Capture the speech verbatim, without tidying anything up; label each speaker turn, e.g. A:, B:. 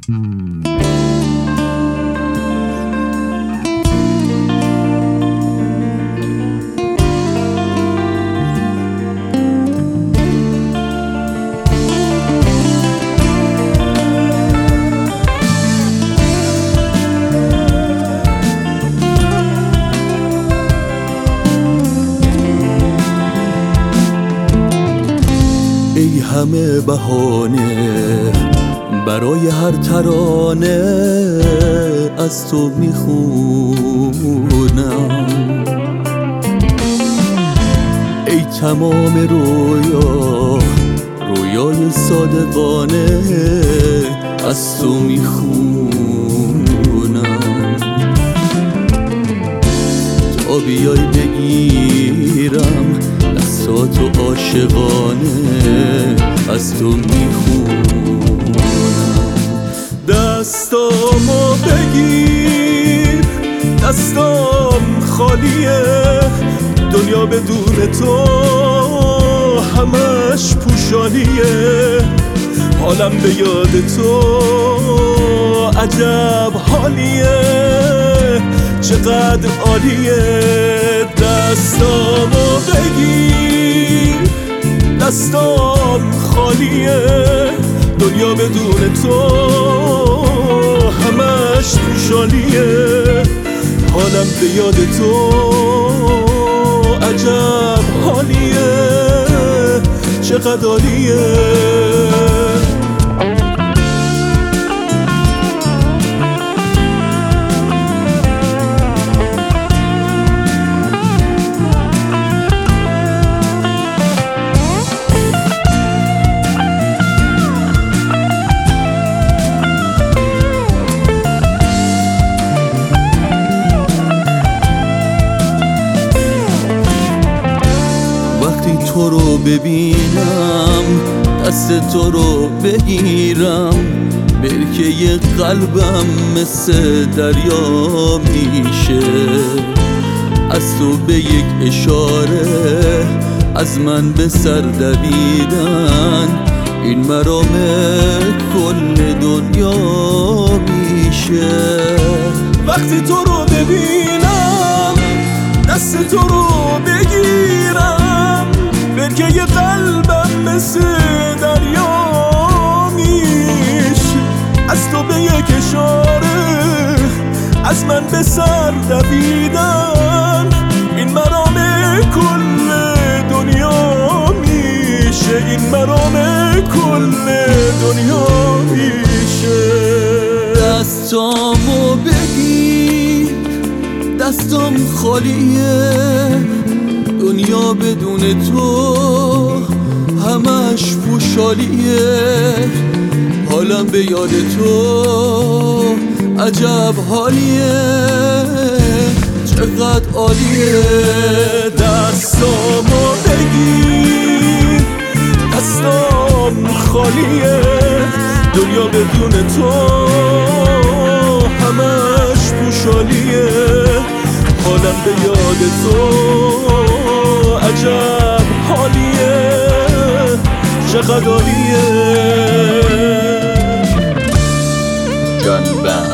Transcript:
A: ای همه بهانه برای هر ترانه از تو میخونم، ای تمام رویا رویای صادقانه از تو میخونم، تا بیای بگیرم دستاتو عاشقانه از تو میخونم. دستامو بگیر، دستام خالیه، دنیا بدون تو همش پوشانیه، حالم به یاد تو عجب حالیه، چقدر عالیه. دستامو بگیر، دستام خالیه، دنیا بدون تو همش توشانیه، حالم به یاد تو عجب حالیه، چقدر عالیه. تو رو ببینم، دست تو رو بگیرم، برکه قلبم مثل دریا میشه، از تو به یک اشاره از من به سر دویدن، این مرام کل دنیا میشه. وقتی تو رو ببینم، دست تو رو بگیرم، برکه قلبم مثل دریا میشه، از تو به یک اشاره از من به سر دویدن، این مرام کل دنیا میشه، این مرام کل دنیا میشه. دستامو بگیر، دستام خالیه، دنیا بدون تو همش پوشالیه، حالم به یاد تو عجب حالیه، چقدر عالیه. دستامو بگیر، دستام خالیه، دنیا بدون تو همش پوشالیه، حالم به یاد تو عجب حالیه، چقدر عالیه.
B: جان بند